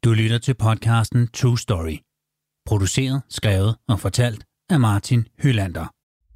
Du lytter til podcasten True Story. Produceret, skrevet og fortalt af Martin Hylander.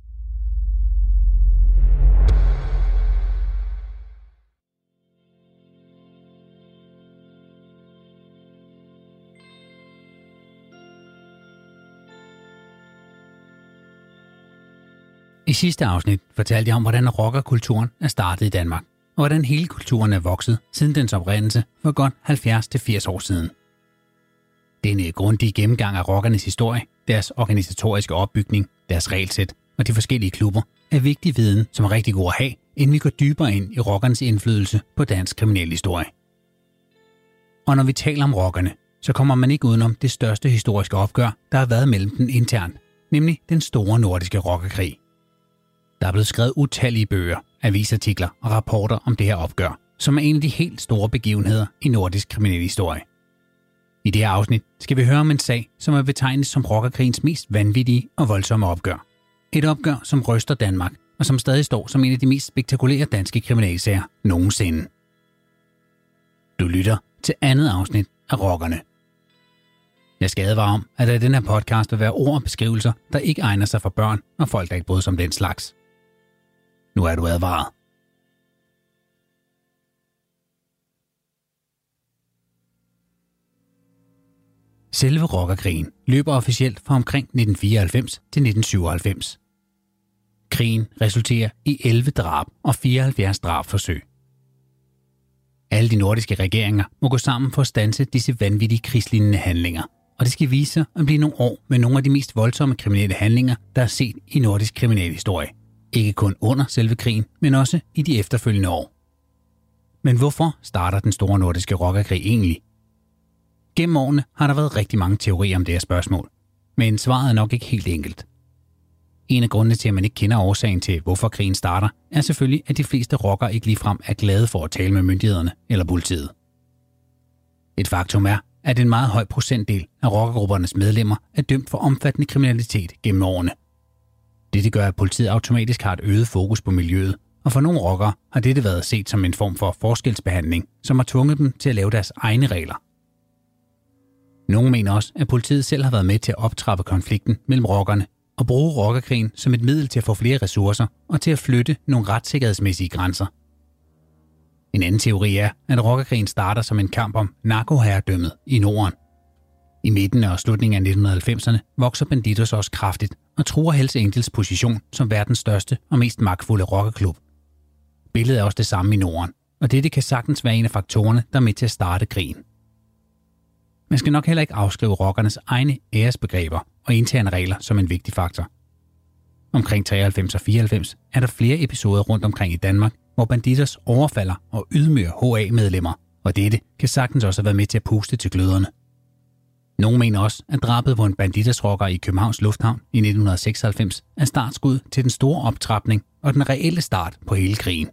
I sidste afsnit fortalte jeg om, hvordan rockerkulturen er startet i Danmark, og hvordan hele kulturen er vokset siden dens oprindelse for godt 70-80 år siden. Denne grundige gennemgang af rockernes historie, deres organisatoriske opbygning, deres regelsæt og de forskellige klubber er vigtig viden, som er rigtig god at have, inden vi går dybere ind i rockernes indflydelse på dansk kriminalhistorie. Og når vi taler om rockerne, så kommer man ikke udenom det største historiske opgør, der har været mellem dem internt, nemlig den store nordiske rockerkrig. Der er blevet skrevet utallige bøger, avisartikler og rapporter om det her opgør, som er en af de helt store begivenheder i nordisk kriminalhistorie. I det her afsnit skal vi høre om en sag, som er betegnet som rockerkrigens mest vanvittige og voldsomme opgør. Et opgør, som ryster Danmark, og som stadig står som en af de mest spektakulære danske kriminalsager nogensinde. Du lytter til andet afsnit af Rockerne. Jeg skal advare om, at der i den her podcast vil være ord og beskrivelser, der ikke egner sig for børn og folk, der ikke bryder sig om den slags. Nu er du advaret. Selve rockerkrigen løber officielt fra omkring 1994 til 1997. Krigen resulterer i 11 drab og 74 drabsforsøg. Alle de nordiske regeringer må gå sammen for at standse disse vanvittige krigslignende handlinger, og det skal vise sig at blive nogle år med nogle af de mest voldsomme kriminelle handlinger, der er set i nordisk kriminalhistorie. Ikke kun under selve krigen, men også i de efterfølgende år. Men hvorfor starter den store nordiske rockerkrig egentlig? Gennem årene har der været rigtig mange teorier om det her spørgsmål, men svaret er nok ikke helt enkelt. En af grundene til, at man ikke kender årsagen til, hvorfor krigen starter, er selvfølgelig, at de fleste rockere ikke ligefrem er glade for at tale med myndighederne eller politiet. Et faktum er, at en meget høj procentdel af rockergruppernes medlemmer er dømt for omfattende kriminalitet gennem årene. Dette gør, at politiet automatisk har et øget fokus på miljøet, og for nogle rockere har dette været set som en form for forskelsbehandling, som har tvunget dem til at lave deres egne regler. Nogle mener også, at politiet selv har været med til at optrappe konflikten mellem rockerne og bruge rockerkrigen som et middel til at få flere ressourcer og til at flytte nogle retssikkerhedsmæssige grænser. En anden teori er, at rockerkrigen starter som en kamp om narkoherredømmet i Norden. I midten og slutningen af 1990'erne vokser Bandidos også kraftigt og truer Hells Angels position som verdens største og mest magtfulde rockerklub. Billedet er også det samme i Norden, og dette kan sagtens være en af faktorerne, der er med til at starte krigen. Man skal nok heller ikke afskrive rockernes egne æresbegreber og interne regler som en vigtig faktor. Omkring 93 og 94 er der flere episoder rundt omkring i Danmark, hvor Bandidos overfalder og ydmyger HA-medlemmer, og dette kan sagtens også have været med til at puste til gløderne. Nogle mener også, at drabet på en Bandidos-rocker i Københavns Lufthavn i 1996 er startskud til den store optrapning og den reelle start på hele krigen.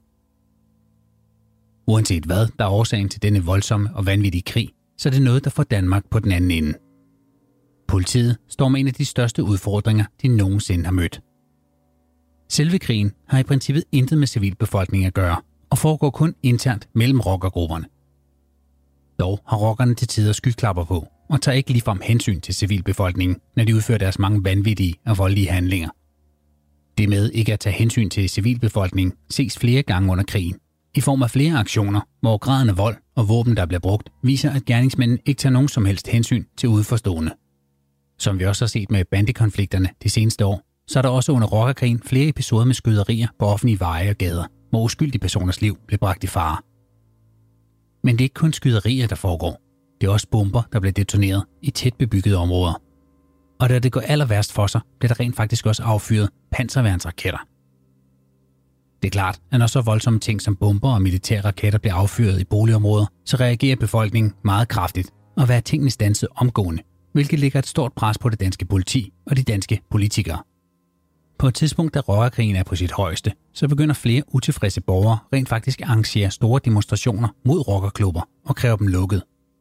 Uanset hvad der er årsagen til denne voldsomme og vanvittige krig, så er det noget, der får Danmark på den anden ende. Politiet står med en af de største udfordringer, de nogensinde har mødt. Selve krigen har i princippet intet med civilbefolkningen at gøre, og foregår kun internt mellem rockergrupperne. Dog har rockerne til tider skyklapper på, og tager ikke ligefrem hensyn til civilbefolkningen, når de udfører deres mange vanvittige og voldelige handlinger. Det med ikke at tage hensyn til civilbefolkningen ses flere gange under krigen, i form af flere aktioner, hvor graden af vold og våben, der bliver brugt, viser, at gerningsmændene ikke tager nogen som helst hensyn til udforstående. Som vi også har set med bandekonflikterne de seneste år, så er der også under rockerkrigen flere episoder med skyderier på offentlige veje og gader, hvor uskyldige personers liv blev bragt i fare. Men det er ikke kun skyderier, der foregår. Det er også bomber, der bliver detoneret i tæt bebyggede områder. Og da det går aller værst for sig, bliver der rent faktisk også affyret panserværnsraketter. Det er klart, at når så voldsomme ting som bomber og militære raketter bliver affyret i boligområder, så reagerer befolkningen meget kraftigt og vil have tingene standset omgående, hvilket lægger et stort pres på det danske politi og de danske politikere. På et tidspunkt, da rockerkrigen er på sit højeste, så begynder flere utilfredse borgere rent faktisk at arrangere store demonstrationer mod rockerklubber og kræver dem lukket.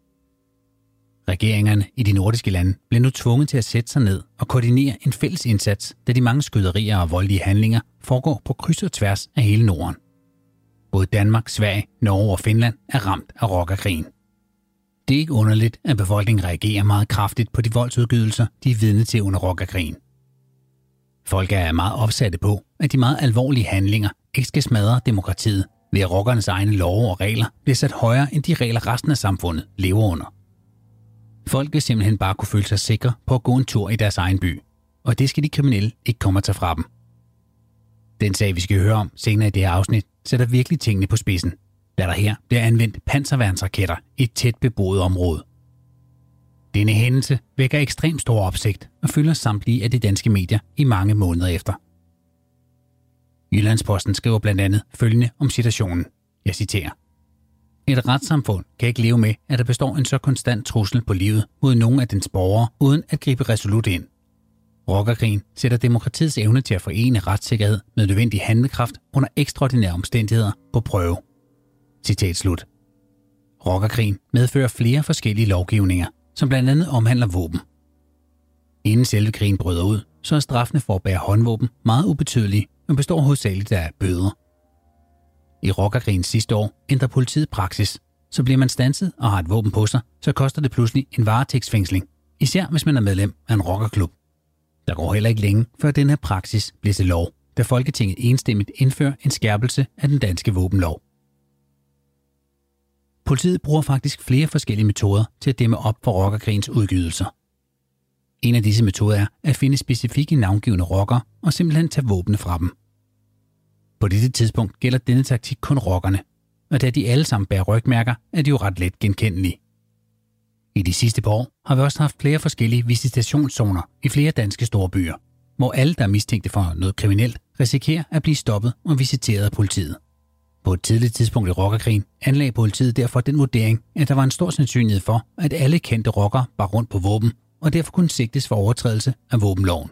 Regeringerne i de nordiske lande blev nu tvunget til at sætte sig ned og koordinere en fælles indsats, da de mange skyderier og voldelige handlinger foregår på kryds og tværs af hele Norden. Både Danmark, Sverige, Norge og Finland er ramt af rockerkrigen. Det er ikke underligt, at befolkningen reagerer meget kraftigt på de voldsudgydelser, de er vidne til under rockerkrigen. Folk er meget opsatte på, at de meget alvorlige handlinger ikke skal smadre demokratiet, ved at rockernes egne love og regler bliver sat højere end de regler resten af samfundet lever under. Folk vil simpelthen bare kunne føle sig sikre på at gå en tur i deres egen by, og det skal de kriminelle ikke komme at tage fra dem. Den sag, vi skal høre om senere i det her afsnit, sætter virkelig tingene på spidsen, da der her bliver anvendt panserværnsraketter i et tæt beboet område. Denne hændelse vækker ekstremt stor opsigt og fylder samtlige af de danske medier i mange måneder efter. Jyllandsposten skriver blandt andet følgende om situationen. Jeg citerer: Et retssamfund kan ikke leve med, at der består en så konstant trussel på livet mod nogen af dens borgere, uden at gribe resolut ind. Rockerkrigen sætter demokratiets evne til at forene retssikkerhed med nødvendig handlekraft under ekstraordinære omstændigheder på prøve. Citat slut. Rockerkrigen medfører flere forskellige lovgivninger, som blandt andet omhandler våben. Inden selve krigen bryder ud, så er straffene for at bære håndvåben meget ubetydelige, men består hovedsageligt af bøder. I rockerkrigens sidste år ændrer politiet praksis, så bliver man standset og har et våben på sig, så koster det pludselig en varetægtsfængsling, især hvis man er medlem af en rockerklub. Der går heller ikke længe, før den her praksis bliver til lov, da Folketinget enstemmigt indfører en skærpelse af den danske våbenlov. Politiet bruger faktisk flere forskellige metoder til at dæmme op for rockerkrigens udgydelser. En af disse metoder er at finde specifikke navngivne rockere og simpelthen tage våbne fra dem. På dette tidspunkt gælder denne taktik kun rockerne, og da de alle sammen bærer rygmærker, er de jo ret let genkendelige. I de sidste par år har vi også haft flere forskellige visitationszoner i flere danske storbyer, hvor alle, der er mistænkte for noget kriminelt, risikerer at blive stoppet og visiteret af politiet. På et tidligt tidspunkt i rockerkrigen anlagde politiet derfor den vurdering, at der var en stor sandsynlighed for, at alle kendte rockere bar rundt på våben, og derfor kunne sigtes for overtrædelse af våbenloven.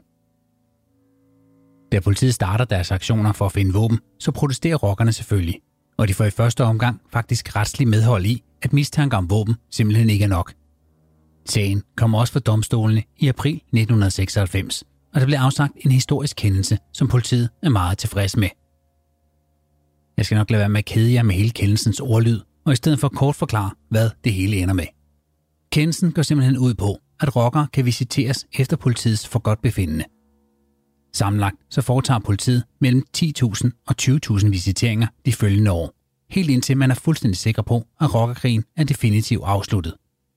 Da politiet starter deres aktioner for at finde våben, så protesterer rockerne selvfølgelig, og de får i første omgang faktisk retslig medhold i, at mistanker om våben simpelthen ikke er nok. Sagen kommer også for domstolene i april 1996, og der blev afsagt en historisk kendelse, som politiet er meget tilfreds med. Jeg skal nok lade være med at kede jer med hele kendelsens ordlyd, og i stedet for kort forklare, hvad det hele ender med. Kendelsen går simpelthen ud på, at rockere kan visiteres efter politiets forgodtbefindende. Sammenlagt så foretager politiet mellem 10.000 og 20.000 visiteringer de følgende år, helt indtil man er fuldstændig sikker på, at rockerkrigen er definitivt afsluttet.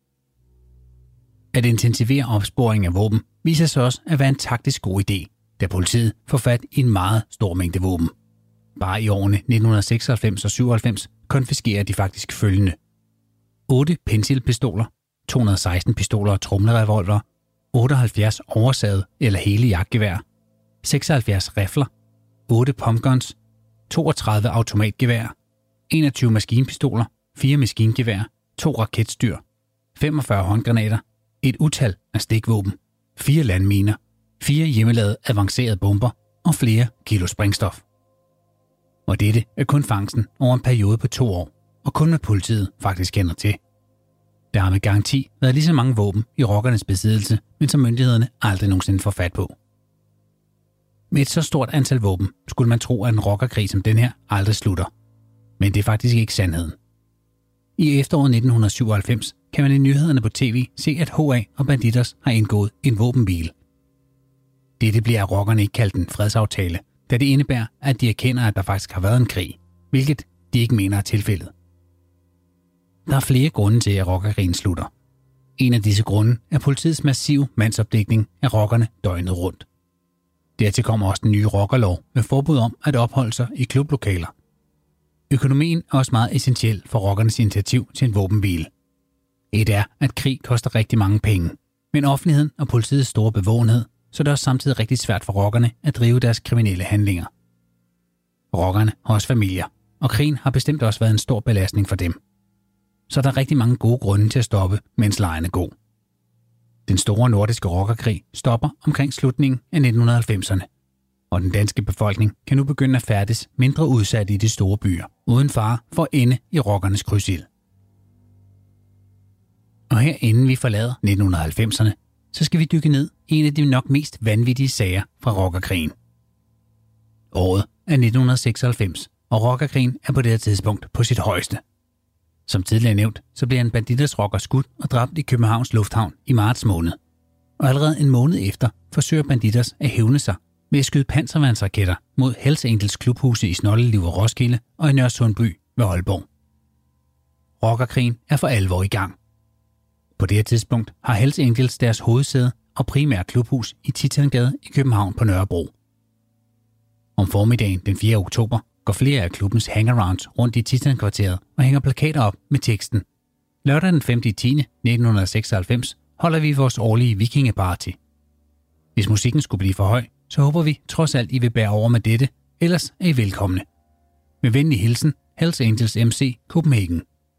At intensivere opsporingen af våben viser sig også at være en taktisk god idé, da politiet får fat i en meget stor mængde våben. Bare i årene 1996 og 97 konfiskerer de faktisk følgende: 8 pensilpistoler, 216 pistoler og tromlerevolver, 78 oversaget eller hele jagtgevær, 76 rifler, 8 pumpguns, 32 automatgevær, 21 maskinpistoler, 4 maskingevær, 2 raketstyr, 45 håndgranater, et utal af stikvåben, 4 landminer, 4 hjemmelavede avancerede bomber og flere kilo sprængstof. Og dette er kun fangsten over en periode på 2 år, og kun med politiet faktisk kender til. Der har med garanti været lige så mange våben i rockernes besiddelse, men som myndighederne aldrig nogensinde får fat på. Med et så stort antal våben skulle man tro, at en rockerkrig som den her aldrig slutter. Men det er faktisk ikke sandheden. I efteråret 1997 kan man i nyhederne på tv se, at HA og Bandidos har indgået en våbenhvile. Dette bliver af rockerne ikke kaldt en fredsaftale, da det indebærer, at de erkender, at der faktisk har været en krig, hvilket de ikke mener er tilfældet. Der er flere grunde til, at rockerkrigen slutter. En af disse grunde er politiets massive mandsopdækning af rockerne døgnet rundt. Dertil kommer også den nye rockerlov med forbud om at opholde sig i klublokaler. Økonomien er også meget essentiel for rockernes initiativ til en våbenhvile. Et er, at krig koster rigtig mange penge, men offentligheden og politiets store bevågenhed, så det er også samtidig rigtig svært for rockerne at drive deres kriminelle handlinger. Rockerne har også familier, og krigen har bestemt også været en stor belastning for dem. Så der er rigtig mange gode grunde til at stoppe, mens lejen er god. Den store nordiske rockerkrig stopper omkring slutningen af 1990'erne, og den danske befolkning kan nu begynde at færdes mindre udsat i de store byer, uden fare for at ende i rockernes krydsild. Og her inden vi forlader 1990'erne, så skal vi dykke ned i en af de nok mest vanvittige sager fra rockerkrigen. Året er 1996, og rockerkrigen er på det her tidspunkt på sit højeste. Som tidligere nævnt, så blev en Bandidos rocker skudt og dræbt i Københavns Lufthavn i marts måned. Og allerede en måned efter forsøger Bandidos at hævne sig med at skyde panserværnsraketter mod Hells Angels klubhuse i Snoldeliv og Roskilde og i Nørresundby ved Aalborg. Rockerkrigen er for alvor i gang. På det her tidspunkt har Hells Angels deres hovedsæde og primære klubhus i Titangade i København på Nørrebro. Om formiddagen den 4. oktober går flere af klubbens hangarounds rundt i Titankvarteret og hænger plakater op med teksten: Lørdag den 5.10.1996 holder vi vores årlige vikingeparty. Hvis musikken skulle blive for høj, så håber vi trods alt, I vil bære over med dette, ellers er I velkomne. Med venlig hilsen, Hells Angels MC Copenhagen.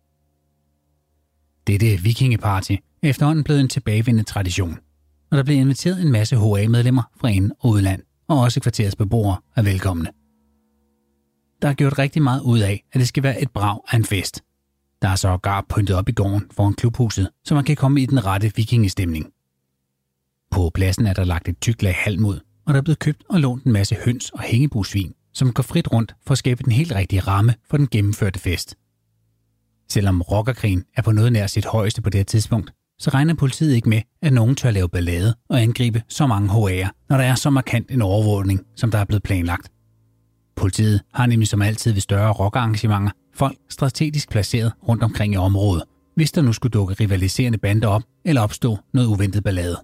Dette vikingeparty er efterhånden blevet en tilbagevendende tradition, og der bliver inviteret en masse HA-medlemmer fra ind- og udland, og også kvarterets beboere er velkomne. Der er gjort rigtig meget ud af, at det skal være et brag af en fest. Der er sågar pyntet op i gården foran klubhuset, så man kan komme i den rette vikingestemning. På pladsen er der lagt et tykt lag halm ud, og der er blevet købt og lånt en masse høns og hængebusvin, som går frit rundt for at skabe den helt rigtige ramme for den gennemførte fest. Selvom rockerkrigen er på noget nær sit højeste på det her tidspunkt, så regner politiet ikke med, at nogen tør lave ballade og angribe så mange HA'er, når der er så markant en overvågning, som der er blevet planlagt. Politiet har nemlig som altid ved større rockerarrangementer folk strategisk placeret rundt omkring i området, hvis der nu skulle dukke rivaliserende bander op eller opstå noget uventet ballade.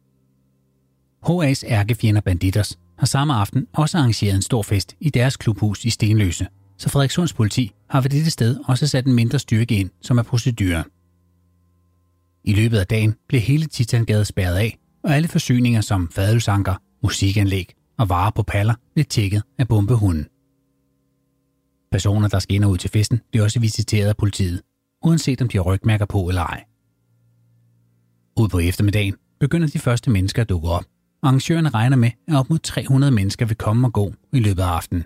HA's ærkefjender Bandidos har samme aften også arrangeret en stor fest i deres klubhus i Stenløse, så Frederikssunds politi har ved dette sted også sat en mindre styrke ind, som er proceduren. I løbet af dagen blev hele Titangade spærret af, og alle forsyninger som fadølsanker, musikanlæg og varer på paller blev tjekket af bombehunden. Personer, der skal ind og ud til festen, bliver også visiteret af politiet, uanset om de har rygmærker på eller ej. Ud på eftermiddagen begynder de første mennesker at dukke op. Arrangørerne regner med, at op mod 300 mennesker vil komme og gå i løbet af aftenen.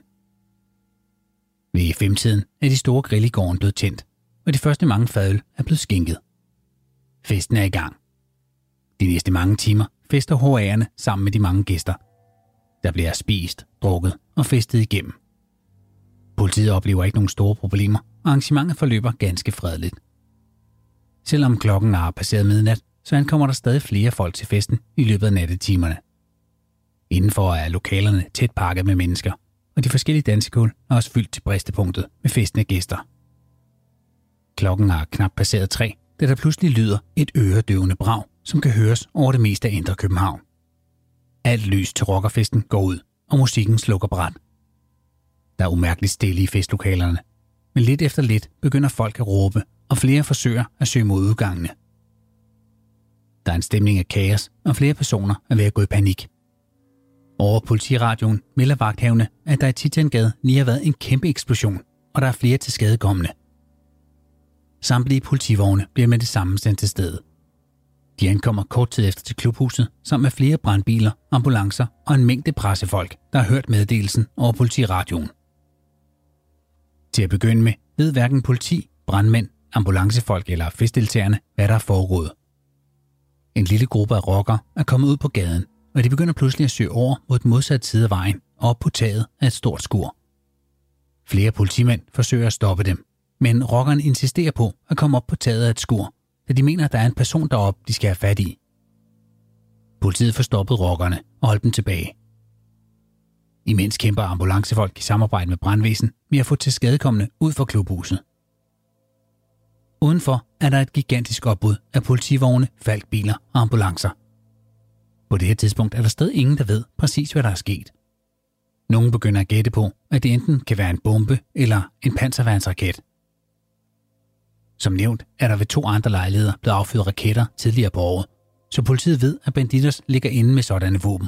Ved 5-tiden er de store grill i gården blevet tændt, og de første mange fadøl er blevet skænket. Festen er i gang. De næste mange timer fester HA'erne sammen med de mange gæster. Der bliver spist, drukket og festet igennem. Politiet oplever ikke nogen store problemer, og arrangementet forløber ganske fredeligt. Selvom klokken er passeret midnat, så ankommer der stadig flere folk til festen i løbet af nattetimerne. Indenfor er lokalerne tæt pakket med mennesker, og de forskellige dansekul er også fyldt til bristepunktet med festende gæster. Klokken er knap passeret 3, da der pludselig lyder et øredøvende brag, som kan høres over det meste af Indre København. Alt lys til rockerfesten går ud, og musikken slukker brat. Der er umærkeligt stille i festlokalerne, men lidt efter lidt begynder folk at råbe, og flere forsøger at søge mod udgangene. Der er en stemning af kaos, og flere personer er ved at gå i panik. Over politiradioen melder vagthavende, at der i Titangade lige har været en kæmpe eksplosion, og der er flere til skadekomne. Samtlige politivogne bliver med det samme sendt til stedet. De ankommer kort tid efter til klubhuset, sammen med flere brandbiler, ambulancer og en mængde pressefolk, der har hørt meddelelsen over politiradioen. Til at begynde med ved hverken politi, brandmænd, ambulancefolk eller festdeltagerne, hvad der er foregået. En lille gruppe af rockere er kommet ud på gaden, og de begynder pludselig at søge over mod den modsatte side af vejen og op på taget af et stort skur. Flere politimænd forsøger at stoppe dem, men rockerne insisterer på at komme op på taget af et skur, da de mener, at der er en person deroppe, de skal have fat i. Politiet får stoppet rockerne og holdt dem tilbage. Imens kæmper ambulancefolk i samarbejde med brandvæsen med at få tilskadekomne ud fra klubhuset. Udenfor er der et gigantisk opbud af politivogne, falkbiler og ambulancer. På det her tidspunkt er der stadig ingen, der ved præcis, hvad der er sket. Nogle begynder at gætte på, at det enten kan være en bombe eller en panserværnsraket. Som nævnt er der ved 2 andre lejligheder blevet affyret raketter tidligere på året, så politiet ved, at Bandidos ligger inde med sådanne våben.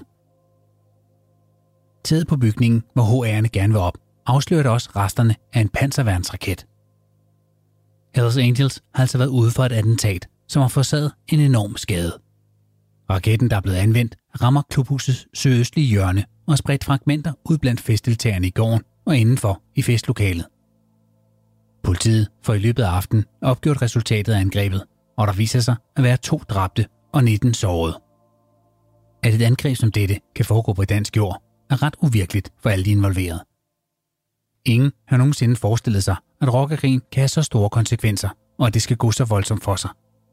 Taget på bygningen, hvor HA'erne gerne vil op, afslører det også resterne af en panserværnsraket. Hells Angels har altså været ude for et attentat, som har forårsaget en enorm skade. Raketten, der er blevet anvendt, rammer klubhusets sydøstlige hjørne og spredt fragmenter ud blandt festdeltagerne i gården og indenfor i festlokalet. Politiet får i løbet af aftenen opgjort resultatet af angrebet, og der viser sig at være 2 dræbte og 19 sårede. At et angreb som dette kan foregå på dansk jord, er ret uvirkeligt for alle de involverede. Ingen har nogensinde forestillet sig, at rockerkrigen kan have så store konsekvenser, og at det skal gå så voldsomt for sig.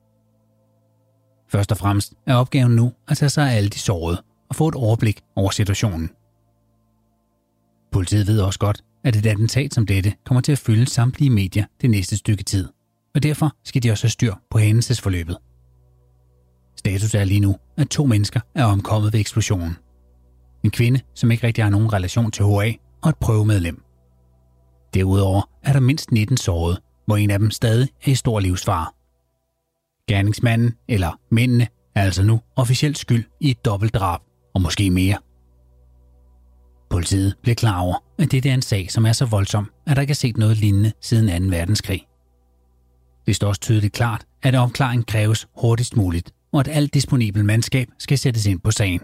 Først og fremmest er opgaven nu at tage sig af alle de sårede og få et overblik over situationen. Politiet ved også godt, at et attentat som dette kommer til at fylde samtlige medier det næste stykke tid, og derfor skal de også have styr på hændelsesforløbet. Status er lige nu, at 2 mennesker er omkommet ved eksplosionen. En kvinde, som ikke rigtig har nogen relation til HA, og et prøvemedlem. Derudover er der mindst 19 sårede, hvor en af dem stadig er i stor livsfare. Gerningsmanden, eller mændene, er altså nu officielt skyld i et dobbeltdrab, og måske mere. Politiet bliver klar over, at dette er en sag, som er så voldsom, at der ikke er set noget lignende siden 2. verdenskrig. Det står også tydeligt klart, at opklaring kræves hurtigst muligt, og at alt disponibel mandskab skal sættes ind på sagen.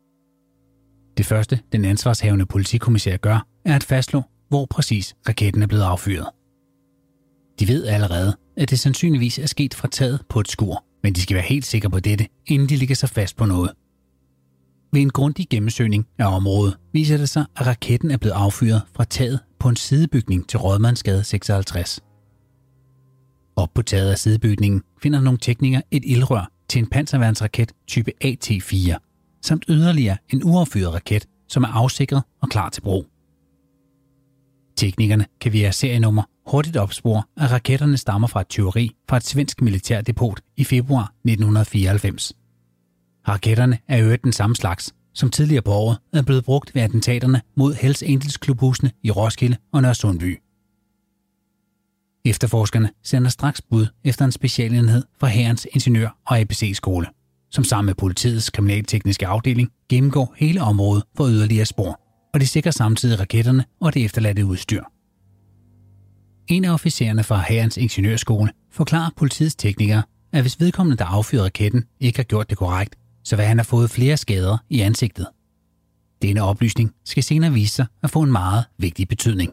Det første, den ansvarshavende politikommissær gør, er at fastslå, hvor præcis raketten er blevet affyret. De ved allerede, at det sandsynligvis er sket fra taget på et skur, men de skal være helt sikre på dette, inden de ligger sig fast på noget. Ved en grundig gennemsøgning af området viser det sig, at raketten er blevet affyret fra taget på en sidebygning til Rådmandsgade 56. Op på taget af sidebygningen finder nogle teknikere et ildrør til en panserværnsraket type AT-4, samt yderligere en uaffyret raket, som er afsikret og klar til brug. Teknikerne kan via serienummer hurtigt opspore, at raketterne stammer fra et tyveri fra et svensk militærdepot i februar 1994. Raketterne er i øvrigt den samme slags, som tidligere på året er blevet brugt ved attentaterne mod Hells Angels klubhusene i Roskilde og Nørresundby. Efterforskerne sender straks bud efter en specialenhed fra Hærens Ingeniør- og ABC-skole, som sammen med politiets kriminaltekniske afdeling gennemgår hele området for yderligere spor, og de sikrer samtidig raketterne og det efterladte udstyr. En af officererne fra Hærens Ingeniørskole forklarer politiets teknikere, at hvis vedkommende, der affyrede raketten, ikke har gjort det korrekt, så vil han have fået flere skader i ansigtet. Denne oplysning skal senere vise sig at få en meget vigtig betydning.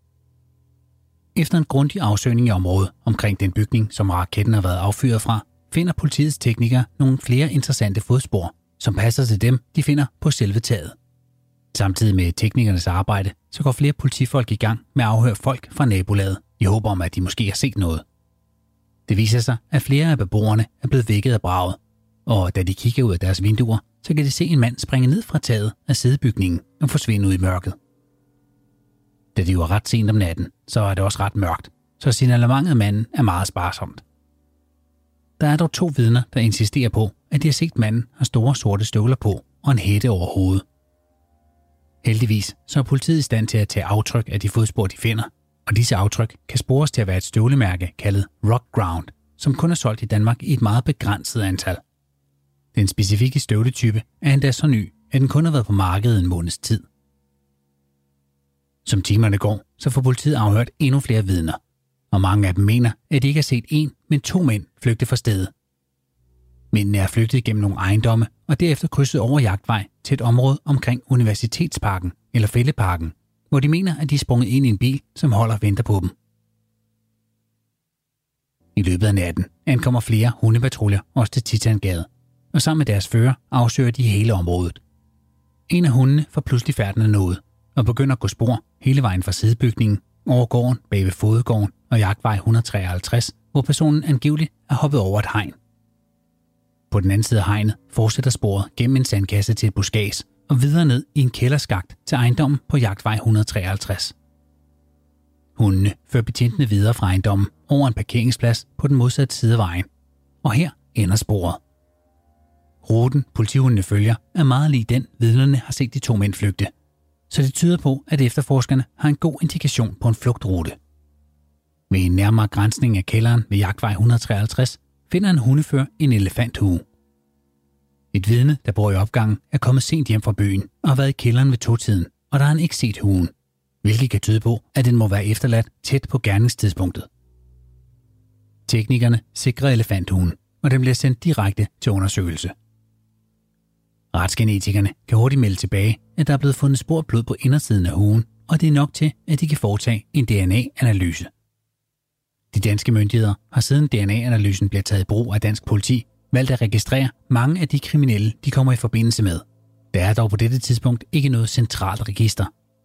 Efter en grundig afsøgning i området omkring den bygning, som raketten har været affyret fra, finder politiets teknikere nogle flere interessante fodspor, som passer til dem, de finder på selve taget. Samtidig med teknikernes arbejde, så går flere politifolk i gang med at afhøre folk fra nabolaget, i håb om, at de måske har set noget. Det viser sig, at flere af beboerne er blevet vækket af braget, og da de kigger ud af deres vinduer, så kan de se en mand springe ned fra taget af sidebygningen og forsvinde ud i mørket. Da det jo er ret sent om natten, så er det også ret mørkt, så signalementet af manden er meget sparsomt. Der er dog 2 vidner, der insisterer på, at de har set manden have store sorte støvler på og en hætte over hovedet. Heldigvis så er politiet i stand til at tage aftryk af de fodspor, de finder, og disse aftryk kan spores til at være et støvlemærke kaldet Rock Ground, som kun er solgt i Danmark i et meget begrænset antal. Den specifikke støvletype er endda så ny, at den kun har været på markedet en måneds tid. Som timerne går, så får politiet afhørt endnu flere vidner, og mange af dem mener, at de ikke har set 1, men 2 mænd flygte fra stedet. Mændene er flygtet gennem nogle ejendomme og derefter krydset over jagtvej til et område omkring Universitetsparken eller Fælleparken, hvor de mener, at de er sprunget ind i en bil, som holder og venter på dem. I løbet af natten ankommer flere hundepatruljer også til Titangade, og sammen med deres fører afsøger de hele området. En af hundene får pludselig færden af noget og begynder at gå spor hele vejen fra sidebygningen over gården bag ved Fodegården og jagtvej 153, hvor personen angiveligt er hoppet over et hegn. På den anden side af hegnet fortsætter sporet gennem en sandkasse til et buskads og videre ned i en kælderskakt til ejendommen på jagtvej 153. Hundene fører betjentene videre fra ejendommen over en parkeringsplads på den modsatte side af vejen, og her ender sporet. Ruten politihundene følger er meget lig den, vidnerne har set de 2 mænd flygte, så det tyder på, at efterforskerne har en god indikation på en flugtrute. Ved en nærmere grænsning af kælderen ved jagtvej 153 finder en hundefører en elefanthue. Et vidne, der bor i opgangen, er kommet sent hjem fra byen og har været i kælderen ved 2-tiden, og der har han ikke set huen, hvilket kan tyde på, at den må være efterladt tæt på gerningstidspunktet. Teknikerne sikrer elefanthuen, og den bliver sendt direkte til undersøgelse. Retsgenetikerne kan hurtigt melde tilbage, at der er blevet fundet spor blod på indersiden af huen, og det er nok til, at de kan foretage en DNA-analyse. De danske myndigheder har siden DNA-analysen bliver taget i brug af dansk politi, valgt at registrere mange af de kriminelle, de kommer i forbindelse med. Der er dog på dette tidspunkt ikke noget centralt register,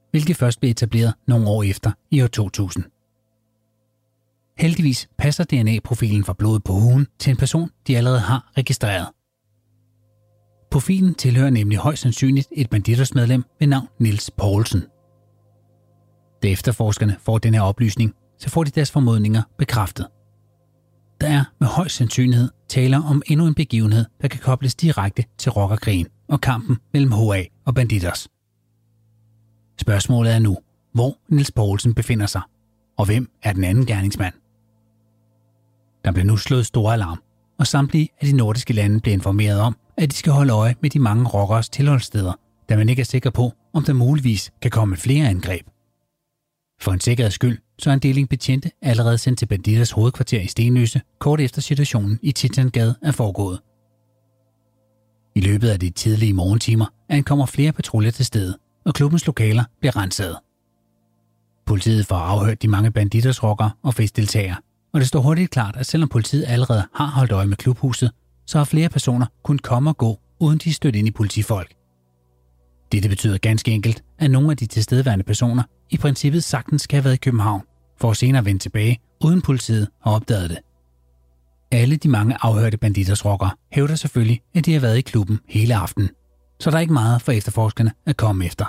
hvilket først blev etableret nogle år efter i år 2000. Heldigvis passer DNA-profilen fra blodet på hugen til en person, de allerede har registreret. Profilen tilhører nemlig højst sandsynligt et Bandidos-medlem ved navn Niels Poulsen. Da efterforskerne får den her oplysning, så får de deres formodninger bekræftet. Der er med høj sandsynlighed tale om endnu en begivenhed, der kan kobles direkte til rockerkrigen og kampen mellem HA og Bandidos. Spørgsmålet er nu, hvor Niels Poulsen befinder sig, og hvem er den anden gerningsmand? Der bliver nu slået stor alarm, og samtlige af de nordiske lande bliver informeret om, at de skal holde øje med de mange rockeres tilholdssteder, da man ikke er sikker på, om der muligvis kan komme flere angreb. For en sikkerheds skyld, så er en deling betjente allerede sendt til Bandidos hovedkvarter i Stenløse, kort efter situationen i Titangade er foregået. I løbet af de tidlige morgentimer ankommer flere patruljer til stedet, og klubbens lokaler bliver renset. Politiet får afhørt de mange Bandidos-rockere og festdeltagere, og det står hurtigt klart, at selvom politiet allerede har holdt øje med klubhuset, så har flere personer kunnet komme og gå, uden de er stødt ind i politifolk. Dette betyder ganske enkelt, at nogle af de tilstedeværende personer i princippet sagtens skal have været i København, for at senere vende tilbage, uden politiet har opdaget det. Alle de mange afhørte Bandidos-rockere hævder selvfølgelig, at de har været i klubben hele aftenen, så der er ikke meget for efterforskerne at komme efter.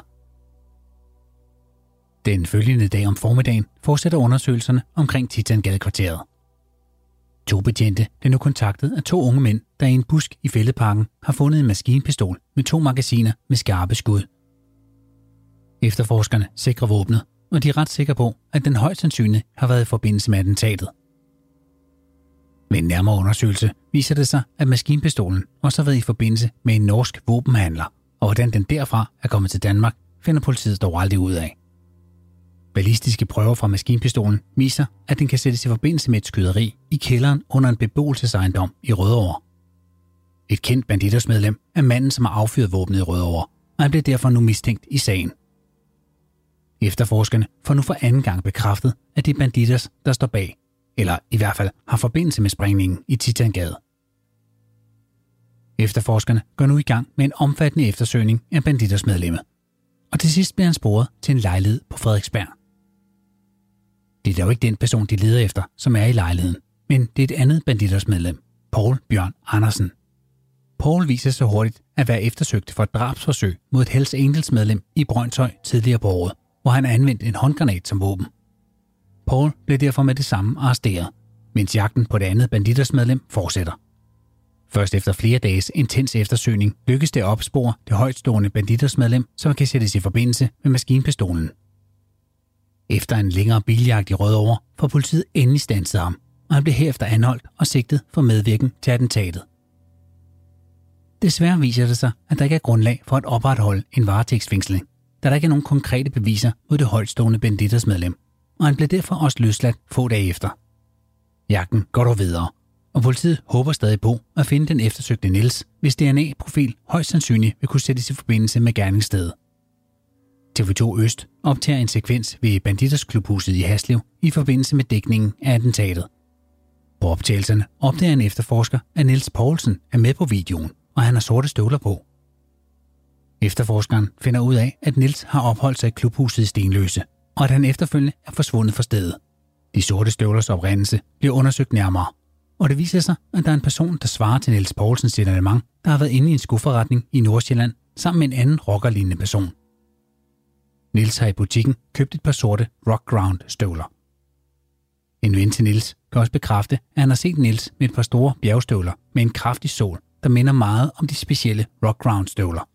Den følgende dag om formiddagen fortsætter undersøgelserne omkring Titangade-kvarteret. 2 betjente blev nu kontaktet af 2 unge mænd, der i en busk i Fælledparken har fundet en maskinpistol med 2 magasiner med skarpe skud. Efterforskerne sikrer våbnet, og de er ret sikre på, at den højst sandsynligt har været i forbindelse med attentatet. Ved en nærmere undersøgelse viser det sig, at maskinpistolen også har været i forbindelse med en norsk våbenhandler, og hvordan den derfra er kommet til Danmark, finder politiet dog aldrig ud af. Ballistiske prøver fra maskinpistolen viser, at den kan sættes i forbindelse med et skyderi i kælderen under en beboelsesejendom i Rødovre. Et kendt Bandidos-medlem er manden, som har affyret våbnet i Rødovre, og han bliver derfor nu mistænkt i sagen. Efterforskerne får nu for anden gang bekræftet, at det er Bandidos, der står bag, eller i hvert fald har forbindelse med sprængningen i Titangade. Efterforskerne går nu i gang med en omfattende eftersøgning af Bandidos-medlemmet, og til sidst bliver han sporet til en lejlighed på Frederiksberg. Det er dog ikke den person, de leder efter, som er i lejligheden, men det er et andet Bandidos-medlem, Poul Bjørn Andersen. Poul viser sig hurtigt at være eftersøgt for et drabsforsøg mod et Hells Angels-medlem i Brønshøj tidligere på året, hvor han anvendte en håndgranat som våben. Poul blev derfor med det samme arresteret, mens jagten på det andet Bandidos-medlem fortsætter. Først efter flere dages intens eftersøgning lykkes det at opspore det højtstående Bandidos-medlem, som kan sættes i forbindelse med maskinpistolen. Efter en længere biljagt i Rødovre får politiet endelig standset ham, og han blev herefter anholdt og sigtet for medvirken til attentatet. Desværre viser det sig, at der ikke er grundlag for at opretholde en varetægtsfængsling, da der ikke er nogen konkrete beviser mod det højtstående Bandidos-medlem, og han blev derfor også løsladt få dage efter. Jagten går dog videre, og politiet håber stadig på at finde den eftersøgte Niels, hvis DNA-profil højst sandsynligt vil kunne sættes i forbindelse med gerningsstedet. TV2 Øst optager en sekvens ved Bandidos-klubhuset i Haslev i forbindelse med dækningen af attentatet. På optagelserne opdager en efterforsker, at Niels Poulsen er med på videoen, og han har sorte støvler på. Efterforskeren finder ud af, at Niels har opholdt sig i klubhuset i Stenløse, og at han efterfølgende er forsvundet fra stedet. De sorte støvlers oprindelse bliver undersøgt nærmere, og det viser sig, at der er en person, der svarer til Niels Poulsens signalement, der har været inde i en skoforretning i Nordsjælland sammen med en anden rockerlignende person. Niels har i butikken købt et par sorte Rockground støvler. En ven til Niels kan også bekræfte, at han har set Niels med et par store bjergstøvler med en kraftig sål, der minder meget om de specielle Rockground støvler.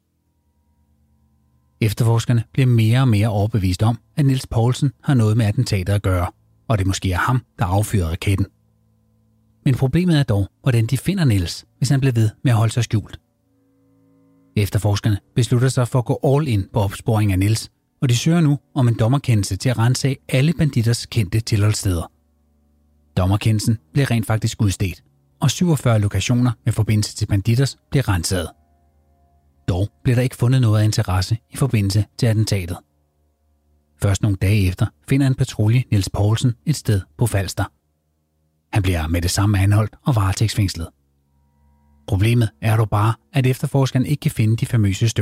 Efterforskerne bliver mere og mere overbevist om, at Niels Poulsen har noget med attentatet at gøre, og det måske er ham, der affyrer raketten. Men problemet er dog, hvordan de finder Niels, hvis han bliver ved med at holde sig skjult. Efterforskerne beslutter sig for at gå all in på opsporing af Niels, og de søger nu om en dommerkendelse til at ransage alle Bandidos kendte tilholdssteder. Dommerkendelsen blev rent faktisk udstedt, og 47 lokationer med forbindelse til Bandidos blev renset. Dog blev der ikke fundet noget af interesse i forbindelse til attentatet. Først nogle dage efter finder en patrulje Niels Poulsen et sted på Falster. Han bliver med det samme anholdt og varetægtsfængslet. Problemet er dog bare, at efterforskeren ikke kan finde de famøse støvler,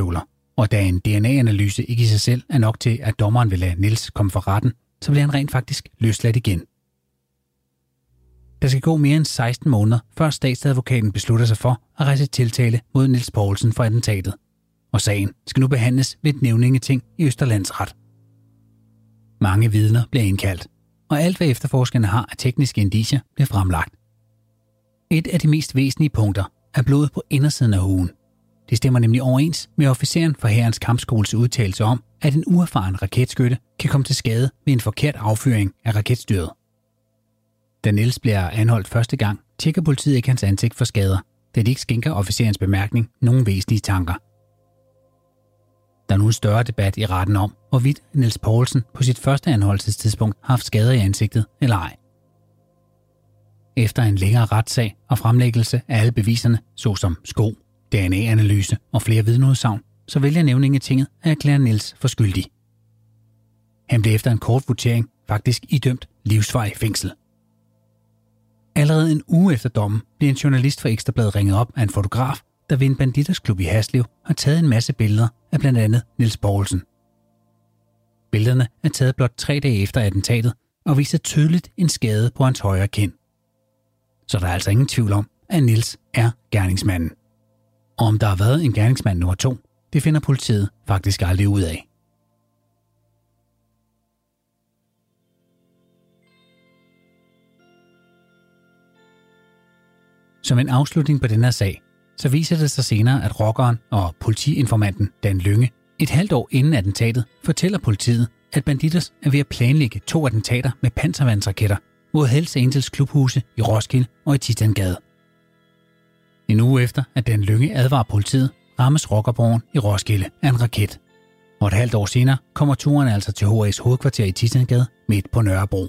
Og da en DNA-analyse ikke i sig selv er nok til, at dommeren vil lade Niels komme for retten, så bliver han rent faktisk løsladt igen. Der skal gå mere end 16 måneder, før statsadvokaten beslutter sig for at rejse tiltale mod Niels Poulsen for attentatet. Og sagen skal nu behandles ved et nævningeting i Østerlandsret. Mange vidner bliver indkaldt, og alt hvad efterforskerne har af tekniske indicier bliver fremlagt. Et af de mest væsentlige punkter er blodet på indersiden af hugen. Det stemmer nemlig overens med officeren for Hærens Kampskoles udtalelse om, at en uerfaren raketskytte kan komme til skade ved en forkert affyring af raketstyret. Da Niels bliver anholdt første gang, tjekker politiet ikke hans ansigt for skader, da de ikke skænker officerens bemærkning nogen væsentlige tanker. Der er nu en større debat i retten om, hvorvidt Niels Poulsen på sit første anholdelsestidspunkt har haft skader i ansigtet eller ej. Efter en længere retssag og fremlæggelse af alle beviserne, såsom sko, DNA-analyse og flere vidneudsagn, så vælger nævningetinget at erklære Niels for skyldig. Han blev efter en kort votering faktisk idømt livsvarig fængsel. Allerede en uge efter dommen blev en journalist fra Ekstra Bladet ringet op af en fotograf, der ved en banditersklub i Haslev har taget en masse billeder af blandt andet Niels Poulsen. Billederne er taget blot 3 dage efter attentatet og viser tydeligt en skade på hans højre kind. Så der er altså ingen tvivl om, at Niels er gerningsmanden. Og om der har været en gerningsmand nummer 2, det finder politiet faktisk aldrig ud af. Som en afslutning på den her sag, så viser det sig senere, at rockeren og politiinformanten Dan Lynge et halvt år inden attentatet fortæller politiet, at Bandidos er ved at planlægge 2 attentater med panservandsraketter mod Hells Angels klubhuse i Roskilde og i Titangade. En uge efter, at Dan Lynge advarer politiet, rammes rockerborgen i Roskilde af en raket. Og et halvt år senere kommer turen altså til HA's hovedkvarter i Titangade midt på Nørrebro.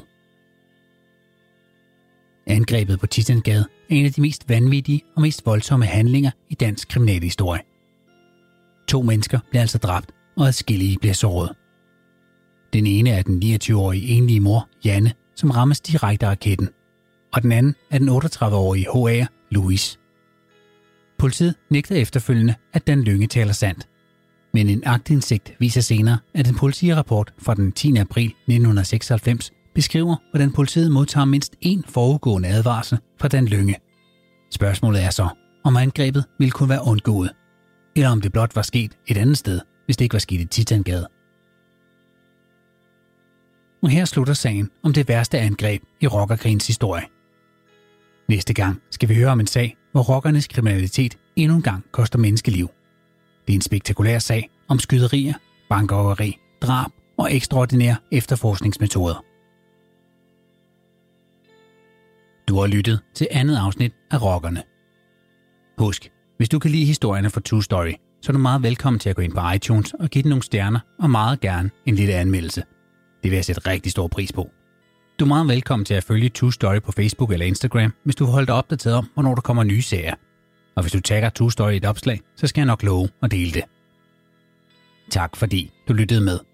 Angrebet på Titangade er en af de mest vanvittige og mest voldsomme handlinger i dansk kriminalhistorie. 2 mennesker bliver altså dræbt, og adskillige bliver såret. Den ene er den 29-årige enlige mor, Janne, som rammes direkte af raketten, og den anden er den 38-årige HA'er, Louis. Politiet nægter efterfølgende, at Dan Lynge taler sandt, men en aktindsigt viser senere, at en politirapport fra den 10. april 1996 beskriver, hvordan politiet modtager mindst 1 forudgående advarsel fra Dan Lynge. Spørgsmålet er så, om angrebet ville kunne være undgået, eller om det blot var sket et andet sted, hvis det ikke var sket i Titangade. Og her slutter sagen om det værste angreb i rockerkrigens historie. Næste gang skal vi høre om en sag, hvor rockernes kriminalitet endnu en gang koster menneskeliv. Det er en spektakulær sag om skyderier, bankrøveri, drab og ekstraordinære efterforskningsmetoder. Du har lyttet til andet afsnit af Rockerne. Husk, hvis du kan lide historierne fra True Story, så er du meget velkommen til at gå ind på iTunes og give den nogle stjerner og meget gerne en lille anmeldelse. Det vil jeg sætte rigtig stor pris på. Du er meget velkommen til at følge True Story på Facebook eller Instagram, hvis du vil holde dig opdateret om, hvornår der kommer nye serier. Og hvis du tagger True Story i et opslag, så skal jeg nok love at dele det. Tak fordi du lyttede med.